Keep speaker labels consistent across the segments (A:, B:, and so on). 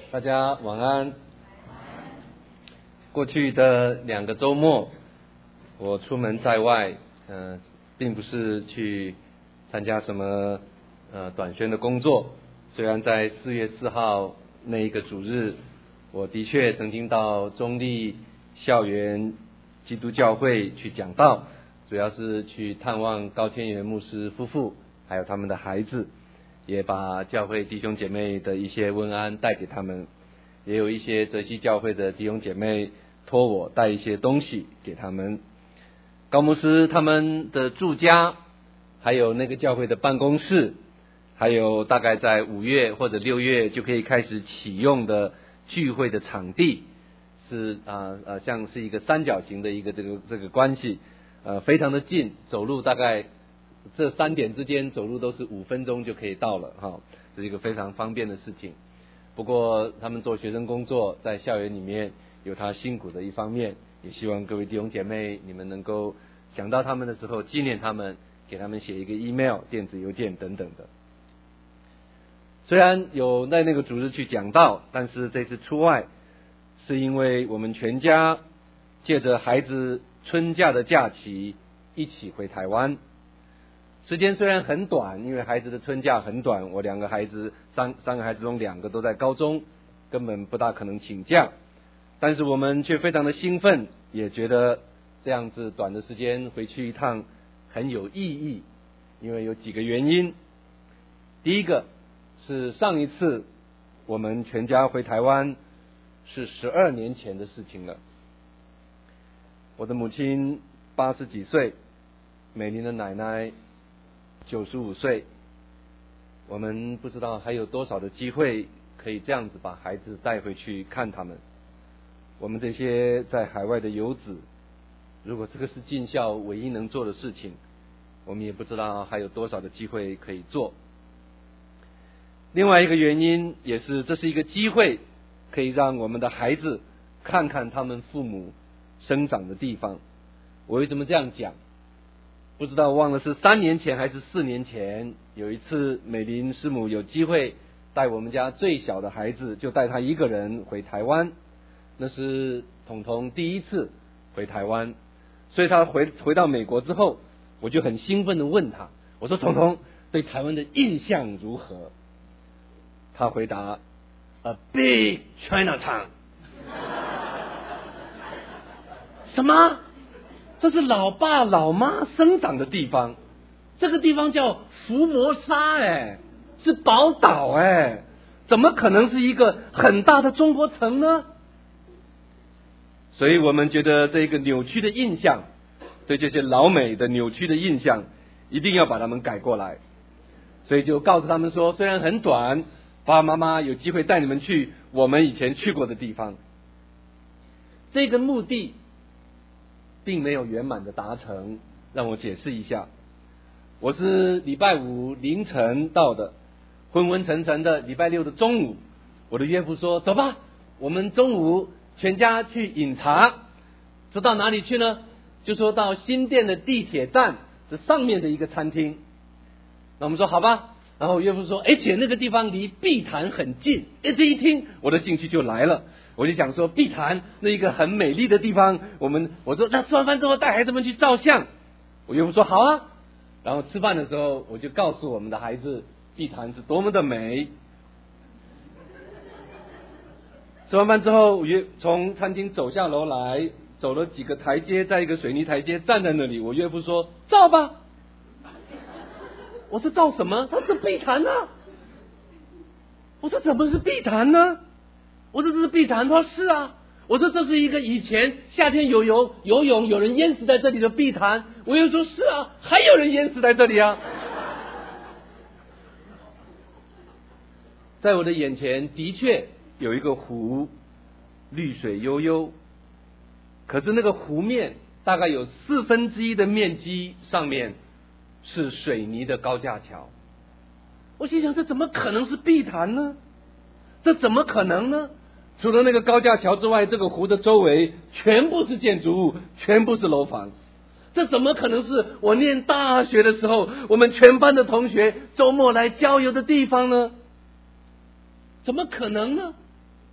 A: 大家晚安。过去的2个周末，我出门在外，并不是去参加什么短宣的工作。虽然在4月4号那一个主日，我的确曾经到中立校园基督教会去讲道，主要是去探望高千元牧师夫妇还有他们的孩子，也把教会弟兄姐妹的一些问安带给他们，也有一些泽西教会的弟兄姐妹托我带一些东西给他们。高牧师他们的住家，还有那个教会的办公室，还有大概在5月或者6月就可以开始启用的聚会的场地，是像是一个三角形的一个这个关系，非常的近，走路大概这3点之间走路都是5分钟就可以到了哈，这是一个非常方便的事情。不过他们做学生工作，在校园里面有他辛苦的一方面，也希望各位弟兄姐妹你们能够想到他们的时候纪念他们，给他们写一个 email 电子邮件等等的。虽然有在那个主日去讲道，但是这次出外是因为我们全家借着孩子春假的假期一起回台湾。时间虽然很短，因为孩子的春假很短，我2个孩子三个孩子中2个都在高中，根本不大可能请假，但是我们却非常的兴奋，也觉得这样子短的时间回去一趟很有意义，因为有几个原因。第一个是上一次我们全家回台湾是12年前的事情了。我的母亲80几岁，美玲的奶奶95岁，我们不知道还有多少的机会可以这样子把孩子带回去看他们。我们这些在海外的游子，如果这个是尽孝唯一能做的事情，我们也不知道还有多少的机会可以做。另外一个原因也是，这是一个机会，可以让我们的孩子看看他们父母生长的地方。我为什么这样讲？不知道忘了是3年前还是4年前，有一次美玲师母有机会带我们家最小的孩子，就带他一个人回台湾。那是彤彤第一次回台湾，所以他回到美国之后，我就很兴奋的问他，我说彤彤对台湾的印象如何？他回答 A big Chinatown 什么？这是老爸老妈生长的地方，这个地方叫福摩沙是宝岛怎么可能是一个很大的中国城呢？所以我们觉得这个扭曲的印象，对这些老美的扭曲的印象，一定要把他们改过来。所以就告诉他们说，虽然很短，爸爸妈妈有机会带你们去我们以前去过的地方。这个目的并没有圆满的达成，让我解释一下。我是礼拜5凌晨到的，昏昏沉沉的礼拜6的中午，我的岳父说走吧，我们中午全家去饮茶。说到哪里去呢？就说到新店的地铁站这上面的一个餐厅。那我们说好吧，然后我岳父说而且那个地方离碧潭很近。这一听我的兴趣就来了，我就想说碧潭那一个很美丽的地方，我说那吃完饭之后带孩子们去照相。我岳父说好啊。然后吃饭的时候我就告诉我们的孩子碧潭是多么的美。吃完饭之后，我从餐厅走下楼来，走了几个台阶，在一个水泥台阶站在那里。我岳父说照吧。我说照什么？他说这碧潭啊。我说怎么是碧潭呢？我说这是碧潭。他说是啊。我说这是一个以前夏天游泳有人淹死在这里的碧潭。我又说是啊，还有人淹死在这里啊。在我的眼前的确有一个湖，绿水悠悠，可是那个湖面大概有1/4的面积上面是水泥的高架桥。我心想这怎么可能是碧潭呢？这怎么可能呢？除了那个高架桥之外，这个湖的周围全部是建筑物，全部是楼房。这怎么可能是我念大学的时候我们全班的同学周末来郊游的地方呢？怎么可能呢？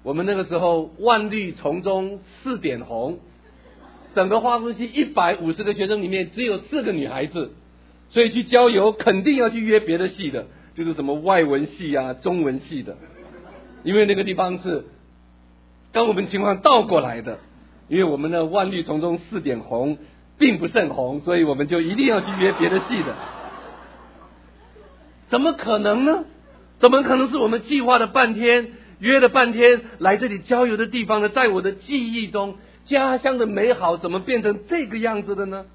A: 我们那个时候万绿丛中4点红，整个花东系150个学生里面只有4个女孩子，所以去郊游肯定要去约别的系的，就是什么外文系啊、中文系的，因为那个地方是跟我们情况倒过来的，因为我们的万绿丛中4点红并不甚红，所以我们就一定要去约别的系的。怎么可能呢？怎么可能是我们计划了半天，约了半天来这里郊游的地方呢？在我的记忆中，家乡的美好怎么变成这个样子的呢？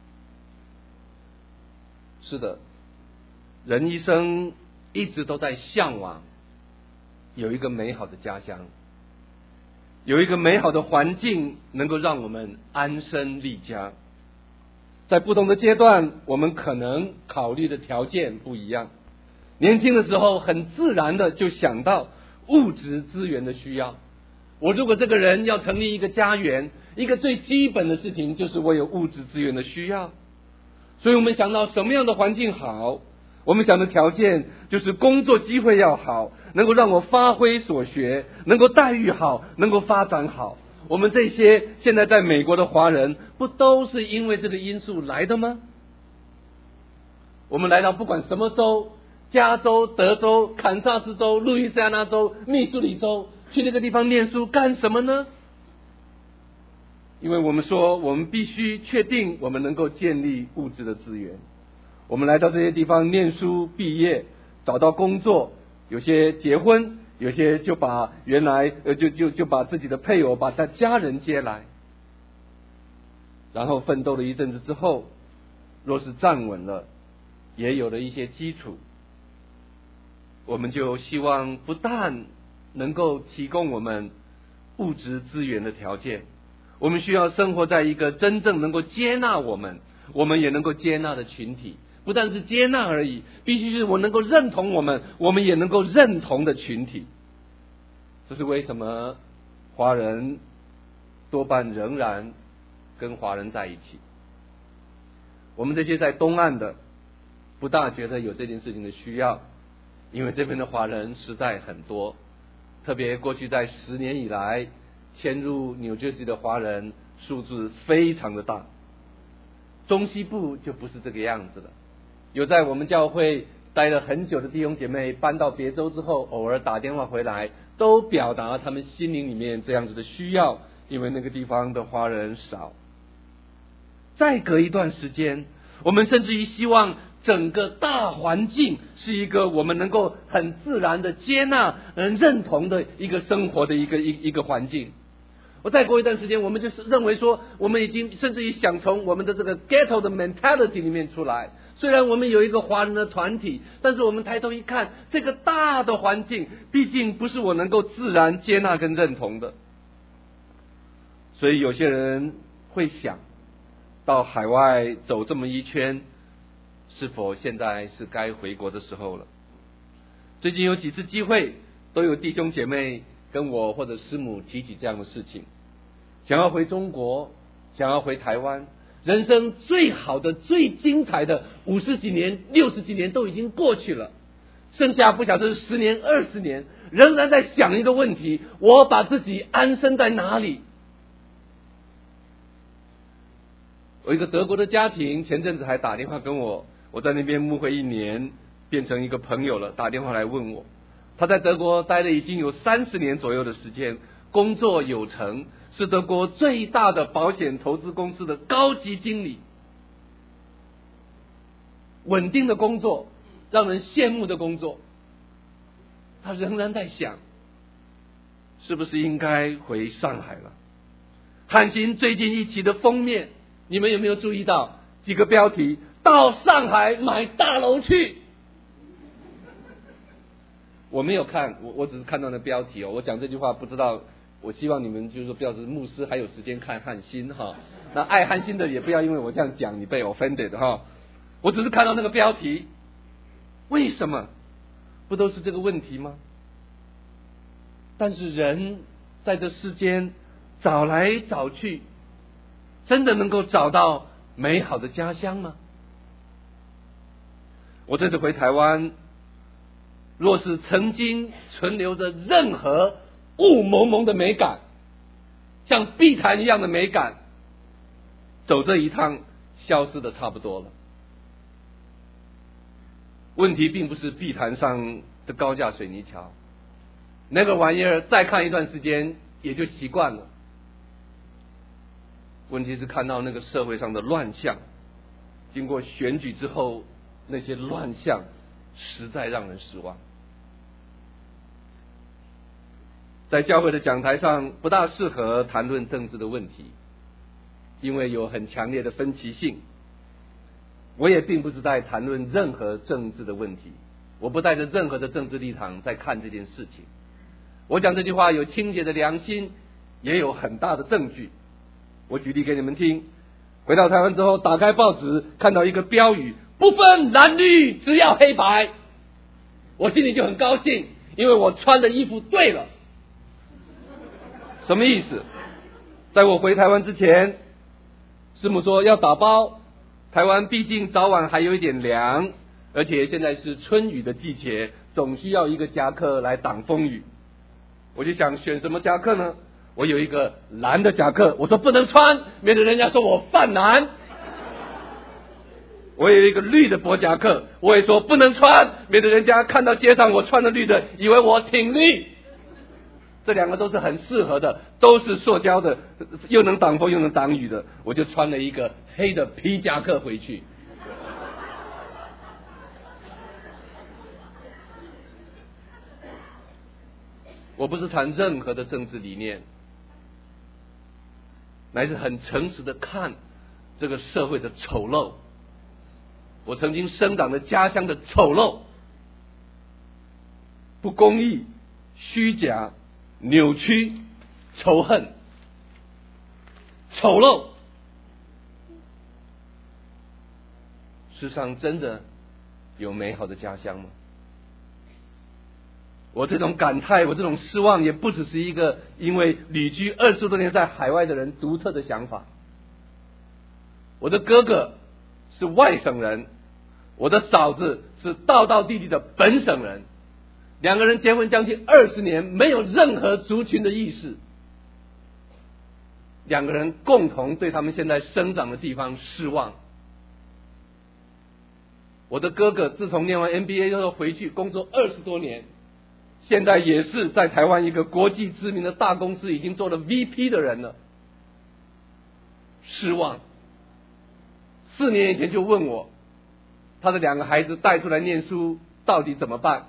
A: 是的，人一生一直都在向往有一个美好的家乡，有一个美好的环境能够让我们安身立家。在不同的阶段，我们可能考虑的条件不一样。年轻的时候很自然的就想到物质资源的需要，我如果这个人要成立一个家园，一个最基本的事情就是我有物质资源的需要。所以我们想到什么样的环境好，我们想的条件就是工作机会要好，能够让我发挥所学，能够待遇好，能够发展好。我们这些现在在美国的华人不都是因为这个因素来的吗？我们来到不管什么州，加州、德州、堪萨斯州、路易斯安那州、密苏里州，去那个地方念书干什么呢？因为我们说我们必须确定我们能够建立物质的资源。我们来到这些地方念书毕业，找到工作，有些结婚，有些就把原来就把自己的配偶把他家人接来，然后奋斗了一阵子之后，若是站稳了，也有了一些基础，我们就希望不但能够提供我们物质资源的条件，我们需要生活在一个真正能够接纳我们也能够接纳的群体。不但是接纳而已，必须是我能够认同我们也能够认同的群体。这是为什么华人多半仍然跟华人在一起。我们这些在东岸的不大觉得有这件事情的需要，因为这边的华人实在很多，特别过去在10年以来迁入纽约市的华人数字非常的大。中西部就不是这个样子了，有在我们教会待了很久的弟兄姐妹搬到别州之后，偶尔打电话回来，都表达他们心灵里面这样子的需要，因为那个地方的华人少。再隔一段时间，我们甚至于希望整个大环境是一个我们能够很自然的接纳、认同的一个生活的一个环境。我再过一段时间，我们就是认为说，我们已经甚至于想从我们的这个 ghetto 的 mentality 里面出来。虽然我们有一个华人的团体，但是我们抬头一看，这个大的环境毕竟不是我能够自然接纳跟认同的。所以有些人会想到海外走这么一圈，是否现在是该回国的时候了？最近有几次机会，都有弟兄姐妹跟我或者师母提起这样的事情，想要回中国，想要回台湾。人生最好的、最精彩的50几年、60几年都已经过去了，剩下不晓得是10年、20年，仍然在想一个问题：我把自己安身在哪里？我一个德国的家庭前阵子还打电话跟我，我在那边牧会1年，变成一个朋友了，打电话来问我，他在德国待了已经有30年左右的时间，工作有成，是德国最大的保险投资公司的高级经理，稳定的工作，让人羡慕的工作。他仍然在想，是不是应该回上海了？汉信最近一期的封面，你们有没有注意到几个标题？到上海买大楼去。我没有看，我只是看到那标题哦。我讲这句话不知道，我希望你们就是说，不要是牧师还有时间看汉信哈。那爱汉信的也不要因为我这样讲你被 offended 哈。我只是看到那个标题，为什么？不都是这个问题吗？但是人在这世间找来找去，真的能够找到美好的家乡吗？我这次回台湾，若是曾经存留着任何雾蒙蒙的美感，像碧潭一样的美感，走这一趟消失的差不多了。问题并不是碧潭上的高架水泥桥，那个玩意儿再看一段时间也就习惯了。问题是看到那个社会上的乱象，经过选举之后，那些乱象实在让人失望。在教会的讲台上不大适合谈论政治的问题，因为有很强烈的分歧性。我也并不是在谈论任何政治的问题，我不带着任何的政治立场在看这件事情。我讲这句话有清洁的良心，也有很大的证据。我举例给你们听，回到台湾之后，打开报纸看到一个标语，不分蓝绿，只要黑白，我心里就很高兴，因为我穿的衣服对了。什么意思？在我回台湾之前，师母说要打包，台湾毕竟早晚还有一点凉，而且现在是春雨的季节，总需要一个夹克来挡风雨。我就想选什么夹克呢？我有一个蓝的夹克，我说不能穿，免得人家说我泛蓝。我有一个绿的薄夹克，我也说不能穿，免得人家看到街上我穿的绿的，以为我挺绿。这两个都是很适合的，都是塑胶的，又能挡风又能挡雨的，我就穿了一个黑的皮夹克回去。我不是谈任何的政治理念，乃是很诚实的看这个社会的丑陋，我曾经生长的家乡的丑陋、不公义、虚假、扭曲、仇恨、丑陋。世上真的有美好的家乡吗？我这种感慨，我这种失望，也不只是一个因为旅居20多年在海外的人独特的想法。我的哥哥是外省人，我的嫂子是道道地地的本省人，两个人结婚将近20年，没有任何族群的意识。两个人共同对他们现在生长的地方失望。我的哥哥自从念完 MBA 之后回去工作20多年，现在也是在台湾一个国际知名的大公司已经做了 VP 的人了。失望。4年以前就问我，他的2个孩子带出来念书到底怎么办？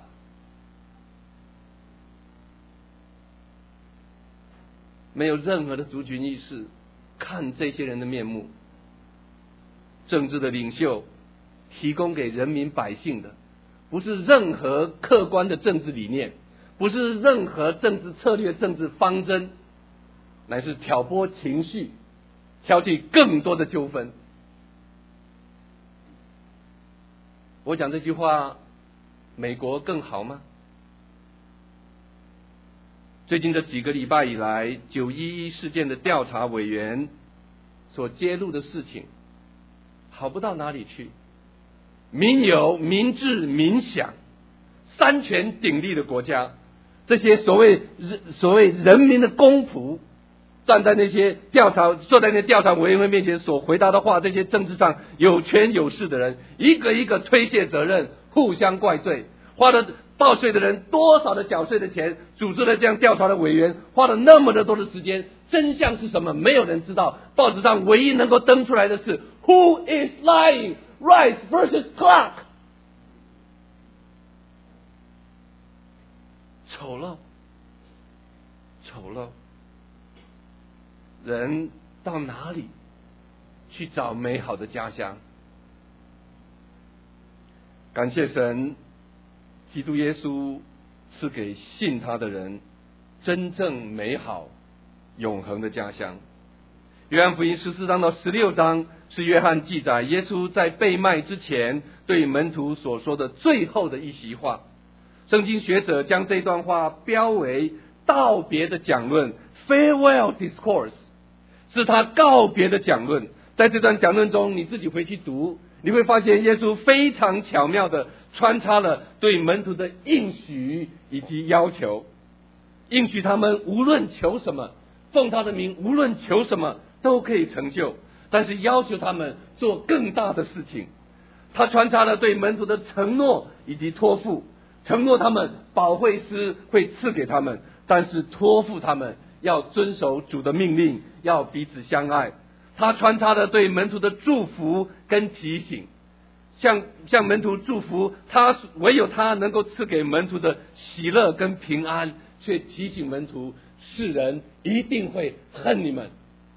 A: 没有任何的族群意识，看这些人的面目。政治的领袖提供给人民百姓的，不是任何客观的政治理念，不是任何政治策略、政治方针，乃是挑拨情绪，挑起更多的纠纷。我讲这句话，美国更好吗？最近这几个礼拜以来，911事件的调查委员所揭露的事情，好不到哪里去。民有、民治、民享，3权鼎立的国家，这些所谓人民的公仆，坐在那些调查委员会面前所回答的话，这些政治上有权有势的人，一个一个推卸责任，互相怪罪，花了报税的人多少的缴税的钱，组织了这样调查的委员，花了那么的多的时间，真相是什么？没有人知道。报纸上唯一能够登出来的是 Who is lying? Rice versus Clark。 丑陋，丑陋。人到哪里去找美好的家乡？感谢神，基督耶稣赐给信他的人真正美好永恒的家乡。约翰福音14章到16章是约翰记载耶稣在被卖之前对门徒所说的最后的一席话。圣经学者将这段话标为道别的讲论 farewell discourse， 是他告别的讲论。在这段讲论中，你自己回去读，你会发现耶稣非常巧妙的穿插了对门徒的应许以及要求。
B: 应许他们无论求什么，奉他的名无论求什么都可以成就，但是要求他们做更大的事情。他穿插了对门徒的承诺以及托付，承诺他们保惠师会赐给他们，但是托付他们要遵守主的命令，要彼此相爱。他穿插了对门徒的祝福跟提醒，向门徒祝福，唯有他能够赐给门徒的喜乐跟平安，却提醒门徒世人一定会恨你们。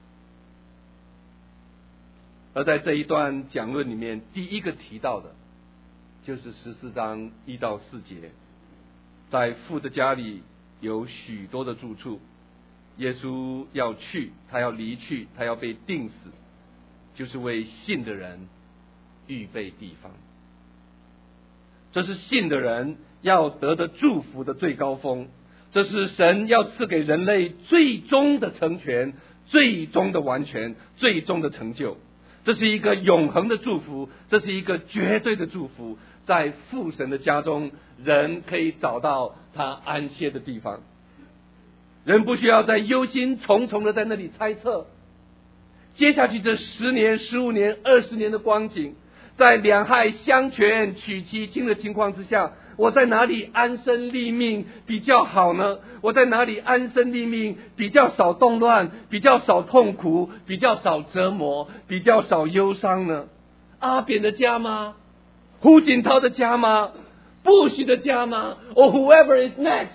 B: 而在这一段讲论里面，第一个提到的就是14章1到4节，在父的家里有许多的住处，耶稣要去，他要离去，他要被钉死，就是为信的人预备地方。这是信的人要得的祝福的最高峰，这是神要赐给人类最终的成全，最终的完全，最终的成就。这是一个永恒的祝福，这是一个绝对的祝福。在父神的家中，人可以找到他安歇的地方，人不需要再忧心忡忡的在那里猜测接下去这10年、15年、20年的光景，在两害相权取其轻的情况之下，我在哪里安身立命比较好呢？我在哪里安身立命比较少动乱，比较少痛苦，比较少折磨，比较少忧伤呢？阿扁的家吗？胡锦涛的家吗？布许的家吗？ or whoever is next？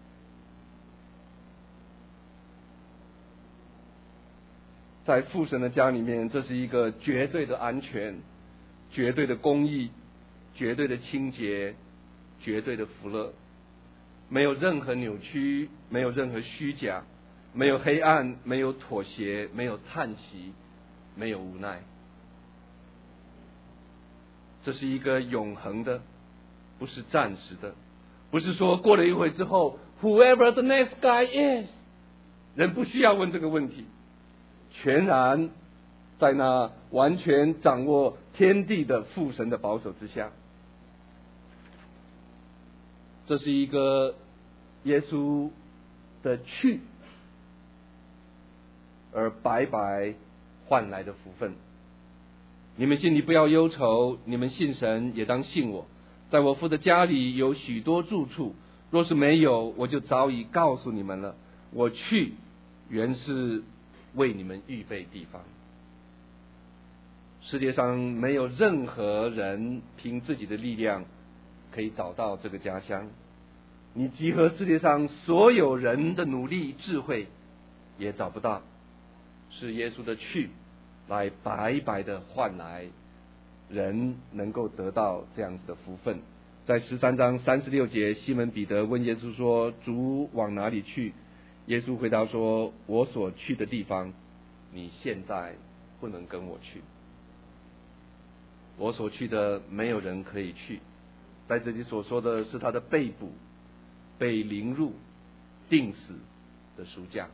B: 在父神的家里面，这是一个绝对的安全，绝对的公义，绝对的清洁，绝对的福乐，没有任何扭曲，没有任何虚假，没有黑暗，没有妥协，没有叹息，没有无奈。这是一个永恒的，不是暂时的，不是说过了一会之后 whoever the next guy is， 人不需要问这个问题，全然在那完全掌握天地的父神的保守之下。这是一个耶稣的去而白白换来的福分。你们心里不要忧愁，你们信神也当信我，在我父的家里有许多住处，若是没有，我就早已告诉你们了。我去原是为你们预备地方。世界上没有任何人凭自己的力量可以找到这个家乡，你集合世界上所有人的努力智慧也找不到，是耶稣的去来白白的换来人能够得到这样子的福分。在13章36节，西门彼得问耶稣说，主往哪里去？耶稣回答说，我所去的地方你现在不能跟我去，我所去的没有人可以去。在这里所说的是他的被捕、被凌辱、钉死的赎价。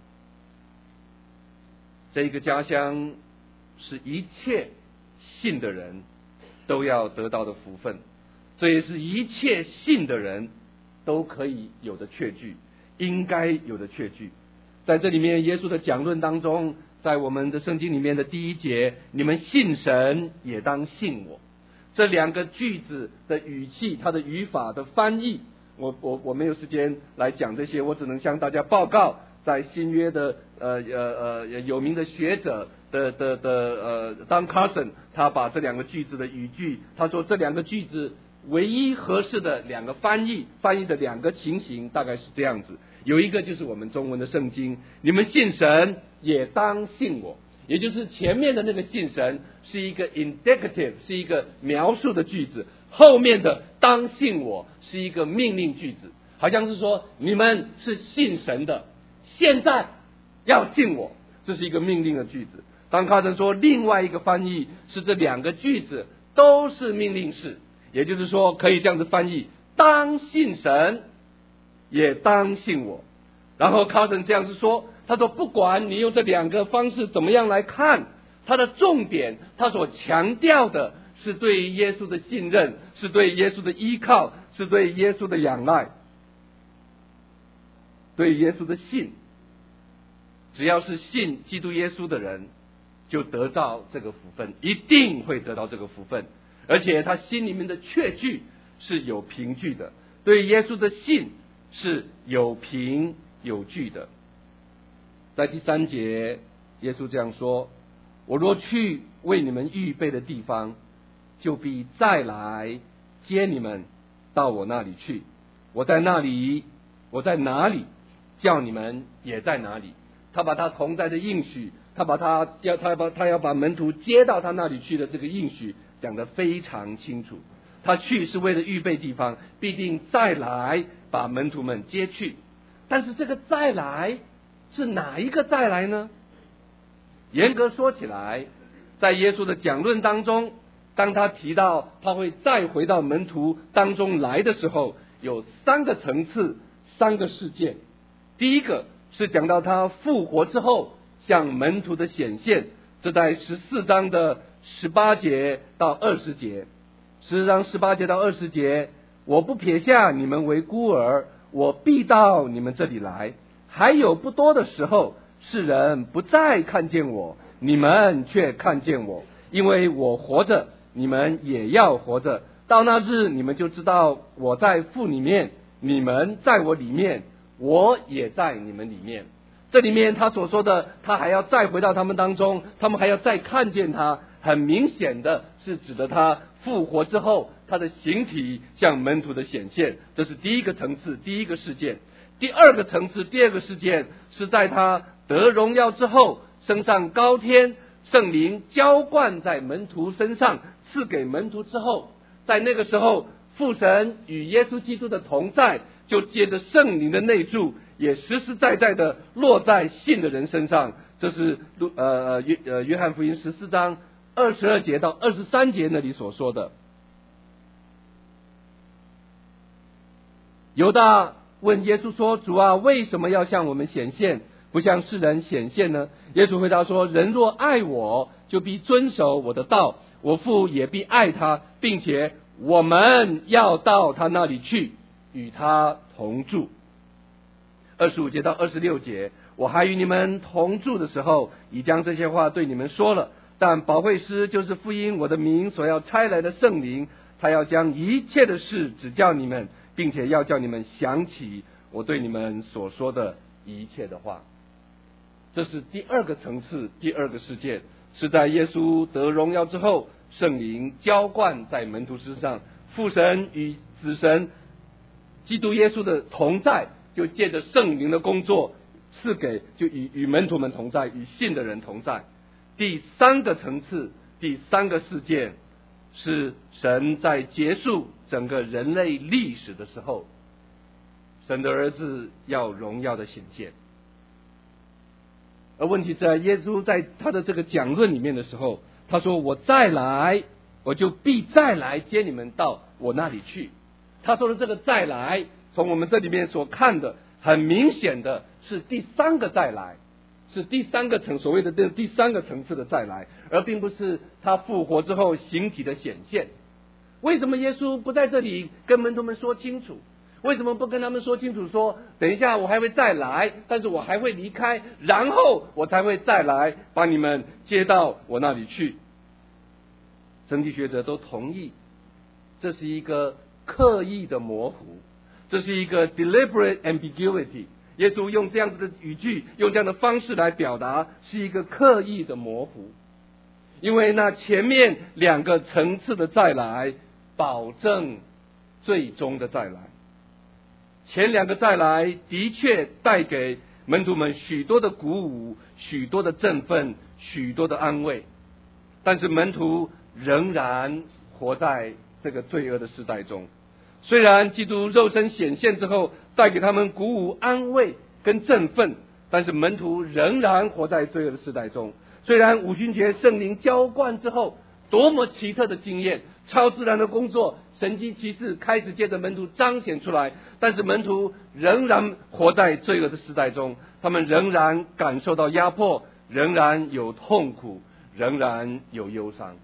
B: 这个家乡是一切信的人都要得到的福分，这也是一切信的人都可以有的确据，应该有的确据。在这里面耶稣的讲论当中，在我们的圣经里面的第1节，你们信神也当信我，这2个句子的语气，它的语法的翻译，我没有时间来讲这些，我只能向大家报告，在新约的有名的学者Don Carson， 他把这2个句子的语句，他说这2个句子唯一合适的2个翻译的2个情形大概是这样子。有一个就是我们中文的圣经，你们信神也当信我，也就是前面的那个信神是一个 indicative， 是一个描述的句子，后面的当信我是一个命令句子，好像是说你们是信神的，现在要信我，这是一个命令的句子。当卡森说另外一个翻译是这2个句子都是命令式，也就是说可以这样子翻译，当信神也当信我。然后卡森这样子说，他说不管你用这2个方式怎么样来看，他的重点，他所强调的是对耶稣的信任，是对耶稣的依靠，是对耶稣的仰赖。 对耶稣的信，只要是信基督耶稣的人，就得到这个福分，一定会得到这个福分，而且他心里面的确据是有凭据的，对耶稣的信是有凭有据的。在第3节，耶稣这样说：我若去为你们预备的地方，就必再来接你们到我那里去。我在哪里，叫你们也在哪里。他把他同在的应许，他要把门徒接到他那里去的这个应许讲得非常清楚。他去是为了预备地方，必定再来把门徒们接去。但是这个再来是哪一个再来呢？严格说起来，在耶稣的讲论当中，当他提到他会再回到门徒当中来的时候，有3个层次，3个事件。第一个是讲到他复活之后向门徒的显现，这在14章的18节到20节。14章18节到20节，我不撇下你们为孤儿，我必到你们这里来。还有不多的时候，世人不再看见我，你们却看见我，因为我活着，你们也要活着。到那日，你们就知道我在父里面，你们在我里面，我也在你们里面。这里面他所说的，他还要再回到他们当中，他们还要再看见他，很明显的是指的他复活之后他的形体向门徒的显现，这是第一个层次，第一个事件。第二个层次，第二个事件是在他得荣耀之后升上高天，圣灵浇灌在门徒身上，赐给门徒之后，在那个时候父神与耶稣基督的同在就借着圣灵的内住，也实实在在的落在信的人身上。这是约翰福音14章22节到23节那里所说的。犹大问耶稣说：主啊，为什么要向我们显现，不向世人显现呢？耶稣回答说：人若爱我，就必遵守我的道，我父也必爱他，并且我们要到他那里去，与他同住。25节到26节，我还与你们同住的时候，已将这些话对你们说了，但保惠师就是福音我的名所要差来的圣灵，他要将一切的事指教你们，并且要叫你们想起我对你们所说的一切的话。这是第二个层次，第二个事件，是在耶稣得荣耀之后，圣灵浇灌在门徒之上，父神与子神基督耶稣的同在，就借着圣灵的工作赐给，就与门徒们同在，与信的人同在。第三个层次，第三个事件，是神在结束整个人类历史的时候，神的儿子要荣耀的显现。而问题在耶稣在他的这个讲论里面的时候，他说我再来，我就必再来接你们到我那里去。他说的这个再来，从我们这里面所看的，很明显的是第三个再来，是第三个所谓的这第三个层次的再来，而并不是他复活之后形体的显现。为什么耶稣不在这里跟门徒们说清楚？为什么不跟他们说清楚，说等一下我还会再来，但是我还会离开，然后我才会再来把你们接到我那里去？神经学者都同意，这是一个刻意的模糊，这是一个 deliberate ambiguity。耶稣用这样子的语句，用这样的方式来表达，是一个刻意的模糊。因为那前面两个层次的再来，保证最终的再来。前两个再来的确带给门徒们许多的鼓舞，许多的振奋，许多的安慰，但是门徒仍然活在这个罪恶的时代中。虽然基督肉身显现之后带给他们鼓舞、安慰跟振奋，但是门徒仍然活在罪恶的时代中。虽然五旬节圣灵浇灌之后，多么奇特的经验，超自然的工作，神迹奇事开始借着门徒彰显出来，但是门徒仍然活在罪恶的时代中，他们仍然感受到压迫，仍然有痛苦，仍然有忧伤。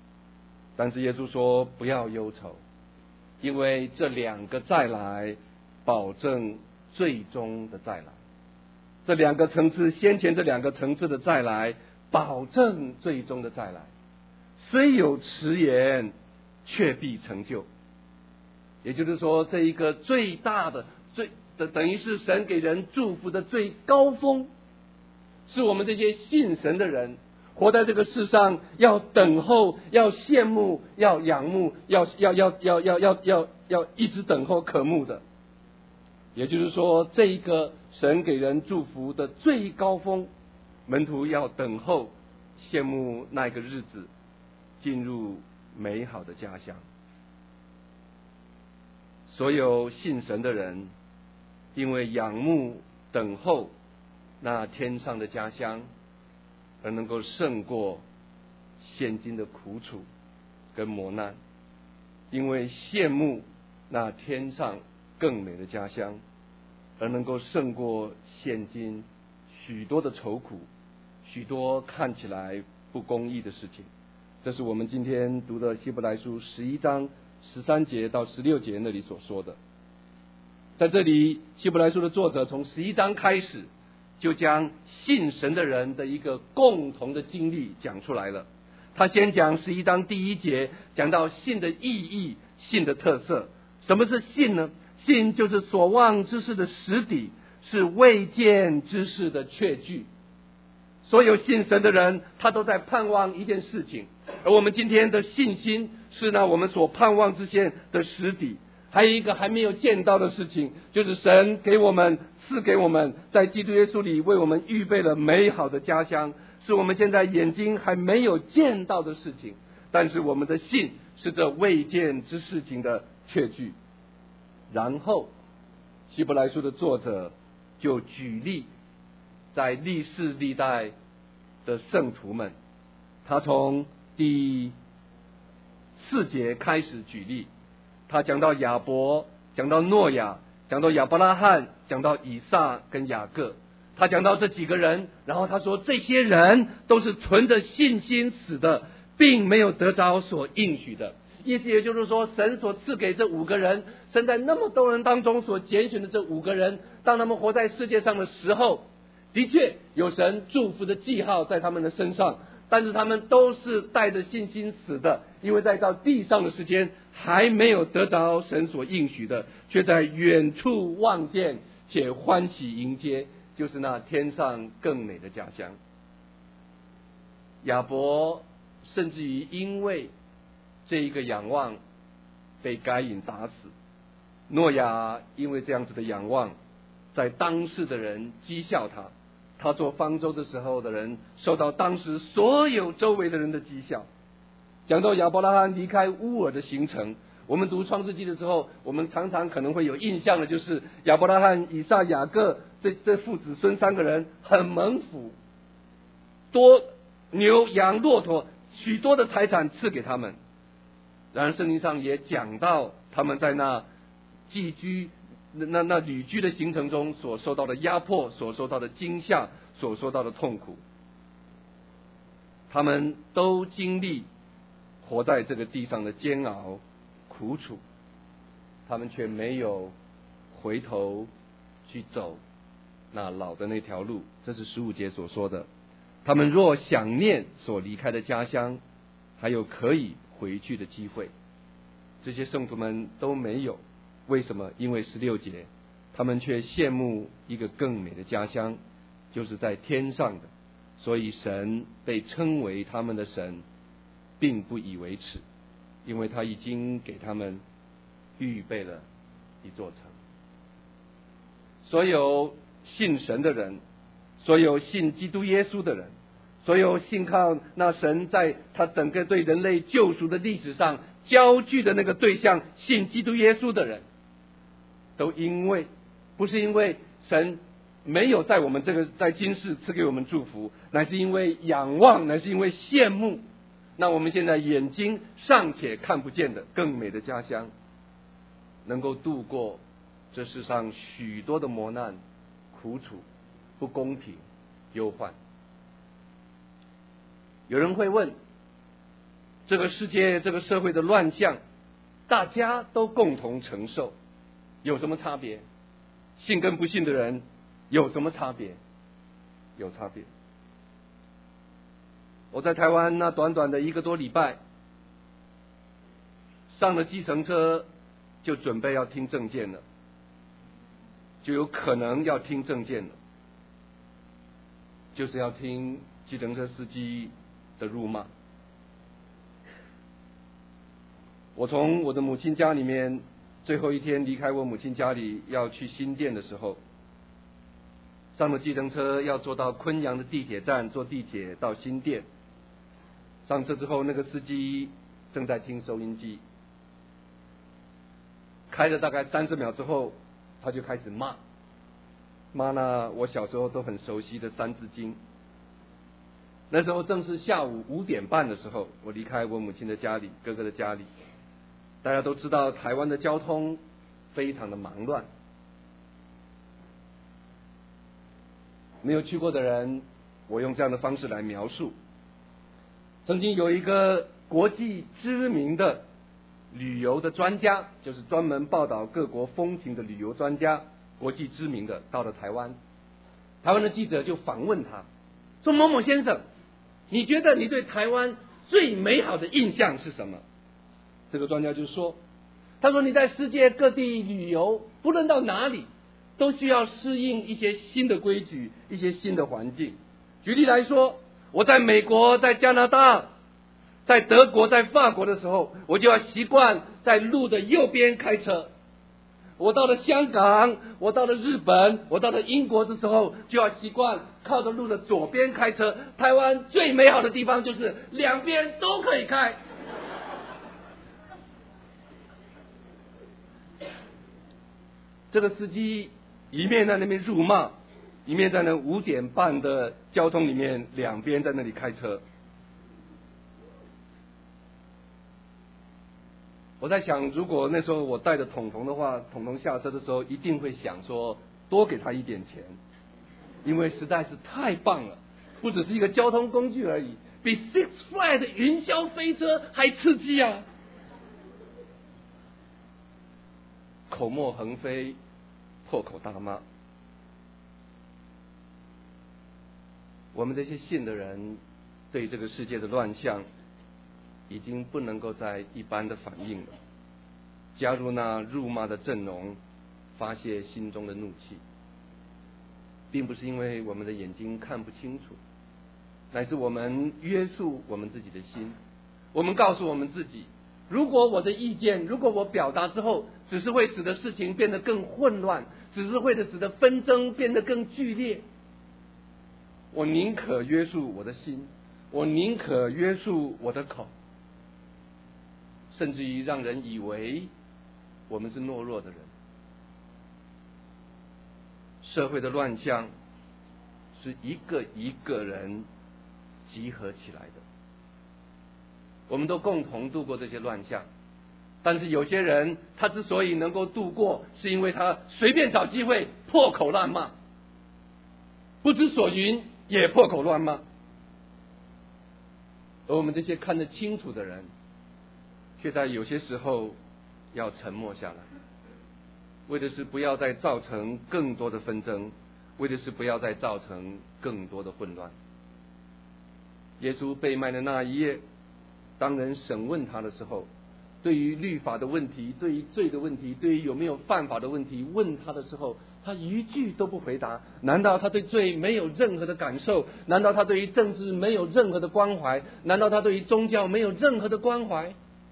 B: 但是耶稣说不要忧愁，因为这两个再来保证最终的再来。这两个层次，先前这两个层次的再来，保证最终的再来。虽有迟延，却必成就。也就是说，这一个最大的、等于是神给人祝福的最高峰，是我们这些信神的人活在这个世上，要等候，要羡慕，要仰慕，要一直等候渴慕的。也就是说，这一个神给人祝福的最高峰，门徒要等候、羡慕那个日子，进入美好的家乡。所有信神的人，因为仰慕、等候那天上的家乡，而能够胜过现今的苦楚跟磨难；因为羡慕那天上更美的家乡，而能够胜过现今许多的愁苦，许多看起来不公义的事情。这是我们今天读的希伯来书11章13节到16节那里所说的。在这里，希伯来书的作者从11章开始，就将信神的人的一个共同的经历讲出来了。他先讲11章第1节，讲到信的意义、信的特色。什么是信呢？信就是所望之事的实底，是未见之事的确据。所有信神的人，他都在盼望一件事情，而我们今天的信心是呢，我们所盼望之线的实底。还有一个还没有见到的事情，就是神给我们赐给我们在基督耶稣里为我们预备了美好的家乡，是我们现在眼睛还没有见到的事情，但是我们的信是这未见之事情的确据。然后希伯来书的作者就举例在历世历代的圣徒们，他从第4节开始举例。他讲到亚伯，讲到诺亚，讲到亚伯拉罕，讲到以撒跟雅各。他讲到这几个人，然后他说这些人都是存着信心死的，并没有得着所应许的。意思也就是说，神所赐给这5个人，神在那么多人当中所拣选的这5个人，当他们活在世界上的时候，的确有神祝福的记号在他们的身上，但是他们都是带着信心死的，因为在到地上的时间还没有得着神所应许的，却在远处望见且欢喜迎接，就是那天上更美的家乡。亚伯甚至于因为这一个仰望被该隐打死，诺亚因为这样子的仰望，在当世的人讥笑他，他做方舟的时候的人受到当时所有周围的人的讥笑。讲到亚伯拉罕离开乌尔的行程，我们读创世纪的时候，我们常常可能会有印象的，就是亚伯拉罕、以撒、雅各这父子孙3个人很蒙福，多牛羊骆驼许多的财产赐给他们。然而圣经上也讲到他们在那寄居那旅居的行程中所受到的压迫，所受到的惊吓，所受到的痛苦。他们都经历活在这个地上的煎熬苦楚，他们却没有回头去走那老的那条路。这是15节所说的，他们若想念所离开的家乡，还有可以回去的机会。这些圣徒们都没有。为什么？因为16节，他们却羡慕一个更美的家乡，就是在天上的，所以神被称为他们的神，并不以为耻，因为他已经给他们预备了一座城。所有信神的人，所有信基督耶稣的人，所有信靠那神在他整个对人类救赎的历史上焦聚的那个对象，信基督耶稣的人，都不是因为神没有在我们这个在今世赐给我们祝福，乃是因为仰望，乃是因为羡慕那我们现在眼睛尚且看不见的更美的家乡，能够度过这世上许多的磨难、苦楚、不公平、忧患。有人会问，这个世界这个社会的乱象大家都共同承受，有什么差别？ 信跟不信的人有什么差别？有差别。我在台湾那短短的1个多礼拜，上了计程车就准备要听政见了，就有可能要听政见了，就是要听计程车司机的辱骂。我从我的母亲家里面最后一天离开我母亲家里要去新店的时候，上了计程车要坐到昆阳的地铁站，坐地铁到新店。上车之后，那个司机正在听收音机，开了大概30秒之后，他就开始骂那我小时候都很熟悉的三字经。那时候正是下午5点半的时候，我离开我母亲的家里，哥哥的家里。大家都知道台湾的交通非常的忙乱，没有去过的人，我用这样的方式来描述。曾经有一个国际知名的旅游的专家，就是专门报道各国风情的旅游专家，国际知名的，到了台湾，台湾的记者就访问他，说：某某先生，你觉得你对台湾最美好的印象是什么？这个专家就说，他说你在世界各地旅游，不论到哪里，都需要适应一些新的规矩，一些新的环境。举例来说，我在美国、在加拿大、在德国、在法国的时候，我就要习惯在路的右边开车。我到了香港，我到了日本，我到了英国的时候，就要习惯靠着路的左边开车。台湾最美好的地方就是两边都可以开。这个司机一面在那边辱骂，一面在那5点半的交通里面两边在那里开车。我在想，如果那时候我带着彤彤的话，彤彤下车的时候一定会想说多给他一点钱，因为实在是太棒了，不只是一个交通工具而已，比 Six Flags 的云霄飞车还刺激啊！口沫横飞，破口大骂。我们这些信的人对这个世界的乱象已经不能够再一般的反应了，加入那辱骂的阵容，发泄心中的怒气，并不是因为我们的眼睛看不清楚，乃是我们约束我们自己的心。我们告诉我们自己，如果我的意见，如果我表达之后，只是会使得事情变得更混乱，只是会使得纷争变得更剧烈，我宁可约束我的心，我宁可约束我的口，甚至于让人以为我们是懦弱的人。社会的乱象是一个一个人集合起来的，我们都共同度过这些乱象，但是有些人他之所以能够度过，是因为他随便找机会破口乱骂，不知所云也破口乱骂。而我们这些看得清楚的人，却在有些时候要沉默下来，为的是不要再造成更多的纷争，为的是不要再造成更多的混乱。耶稣被卖的那一夜，当人审问他的时候，对于律法的问题，对于罪的问题，对于有没有犯法的问题问他的时候，他一句都不回答。难道他对罪没有任何的感受？难道他对于政治没有任何的关怀？难道他对于宗教没有任何的关怀？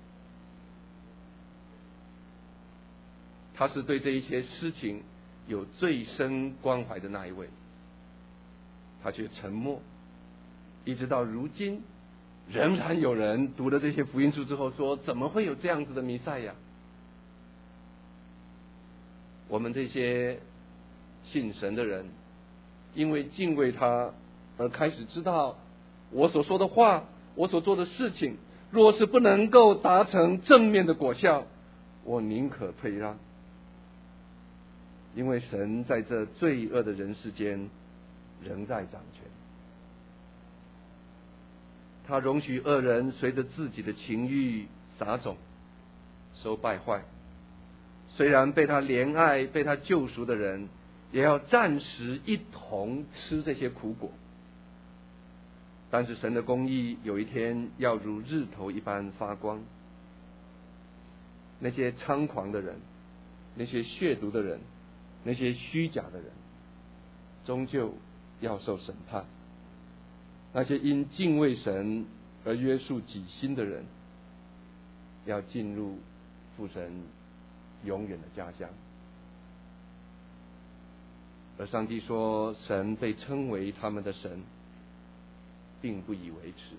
B: 他是对这一些事情有最深关怀的那一位，他却沉默，一直到如今，仍然有人读了这些福音书之后说，怎么会有这样子的弥赛亚？我们这些信神的人，因为敬畏他而开始知道，我所说的话，我所做的事情，若是不能够达成正面的果效，我宁可退让。因为神在这罪恶的人世间仍在掌权，他容许恶人随着自己的情欲撒种，收败坏， 虽然被他怜爱、被他救赎的人，也要暂时一同吃这些苦果。但是神的公义有一天要如日头一般发光。那些猖狂的人，那些亵渎的人，那些虚假的人，终究要受审判。那些因敬畏神而约束己心的人，要进入父神永远的家乡。而上帝说，神被称为他们的神，并不以为耻。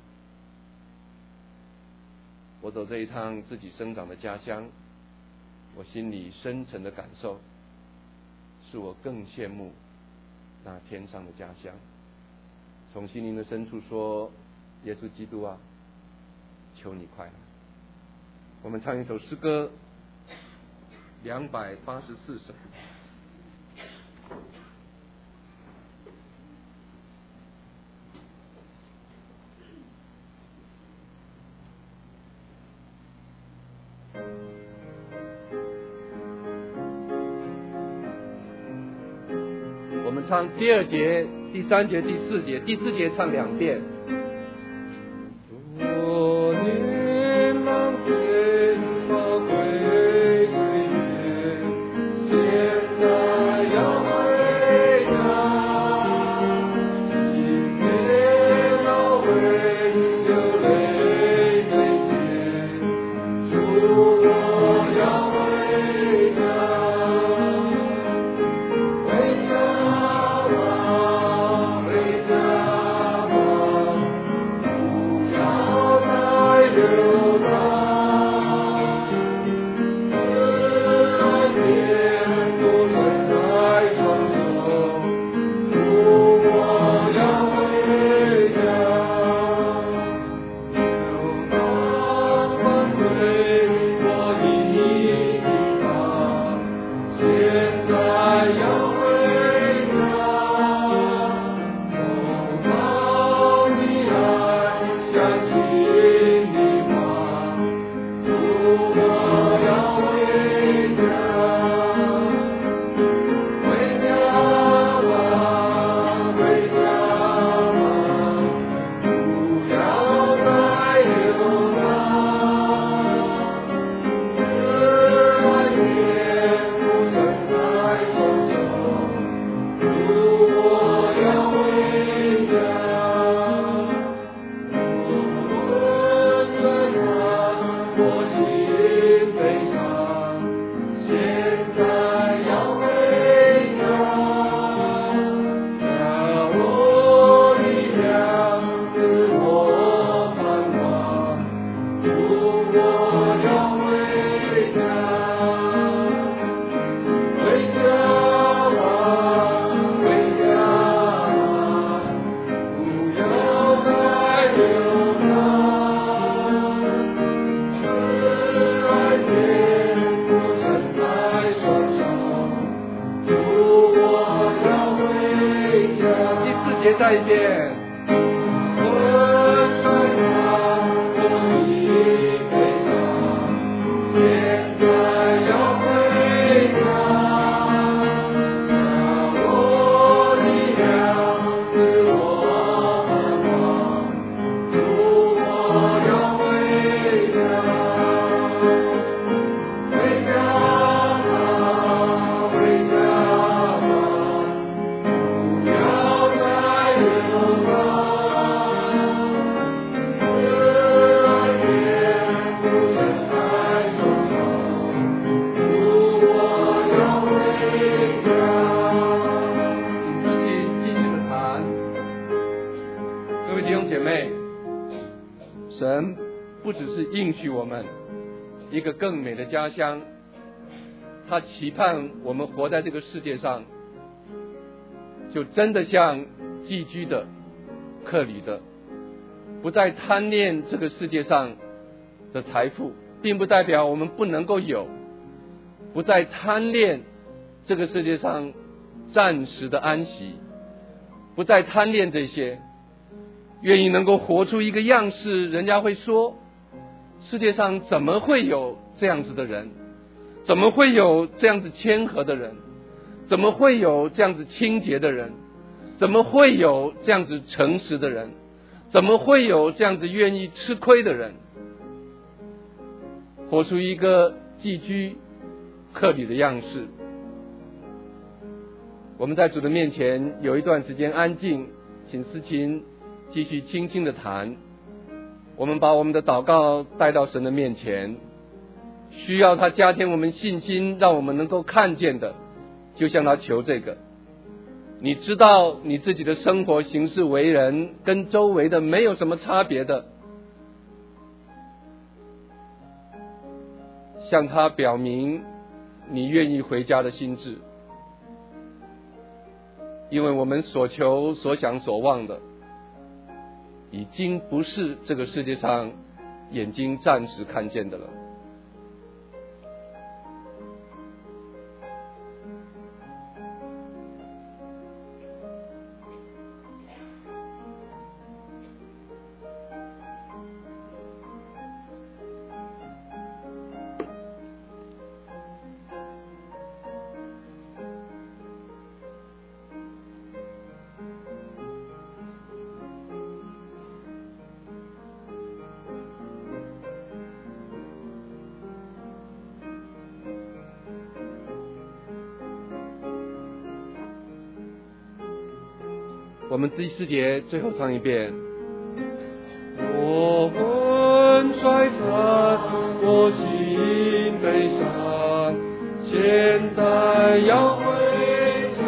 B: 我走这一趟自己生长的家乡，我心里深沉的感受，是我更羡慕那天上的家乡。从心灵的深处说，耶稣基督啊，求你快来。我们唱一首诗歌284首。我们唱第2节、第3节、第4节，第4节唱2遍。多年浪费宝贵岁月，现在要回家，今天要为流泪兑现，主我要回家。再一遍。神不只是应许我们一个更美的家乡，他期盼我们活在这个世界上，就真的像寄居的、客旅的，不再贪恋这个世界上的财富，并不代表我们不能够有，不再贪恋这个世界上暂时的安息，不再贪恋这些，愿意能够活出一个样式，人家会说世界上怎么会有这样子的人， 怎么会有这样子谦和的人？怎么会有这样子清洁的人？怎么会有这样子诚实的人？怎么会有这样子愿意吃亏的人？活出一个寄居客旅的样式。我们在主的面前有一段时间安静，请思琴继续轻轻的谈。我们把我们的祷告带到神的面前，需要他加添我们信心，让我们能够看见的，就向他求这个。你知道你自己的生活行事为人跟周围的没有什么差别的，向他表明你愿意回家的心志。因为我们所求所想所望的已经不是这个世界上眼睛暂时看见的了。我们第4节最后唱一遍。我魂衰残，我心悲伤，现在要回家，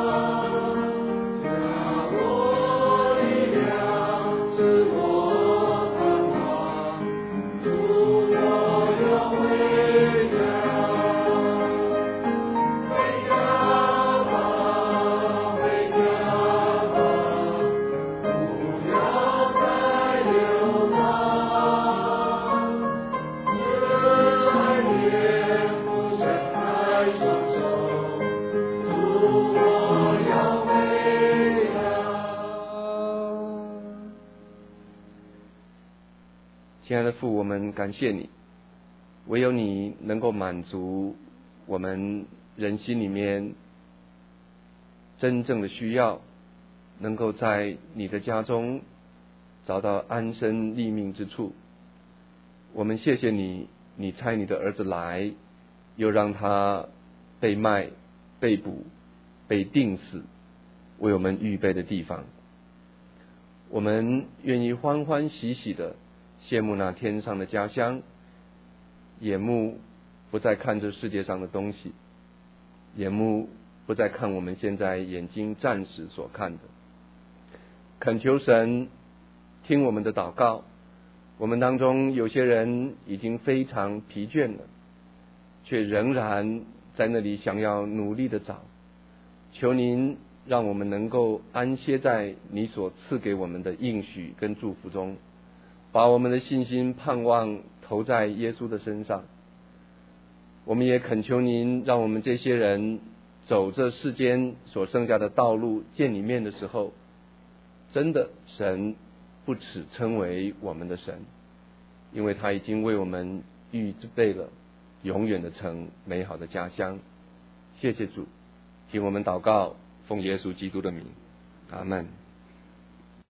B: 加我力量，使我盼望，主我要回家，回家吧，回家。亲爱的父，我们感谢你，唯有你能够满足我们人心里面真正的需要，能够在你的家中找到安身立命之处。我们谢谢你，你差你的儿子来，又让他被卖、被捕、被钉死，为我们预备的地方。我们愿意欢欢喜喜的羡慕那天上的家乡，眼目不再看这世界上的东西，眼目不再看我们现在眼睛暂时所看的。恳求神听我们的祷告。我们当中有些人已经非常疲倦了，却仍然在那里想要努力的找。求您让我们能够安歇在你所赐给我们的应许跟祝福中，把我们的信心盼望投在耶稣的身上。我们也恳求您让我们这些人走这世间所剩下的道路，见你面的时候，真的神不耻称为我们的神，因为他已经为我们预备了永远的城，美好的家乡。谢谢主，听我们祷告，奉耶稣基督的名，阿们。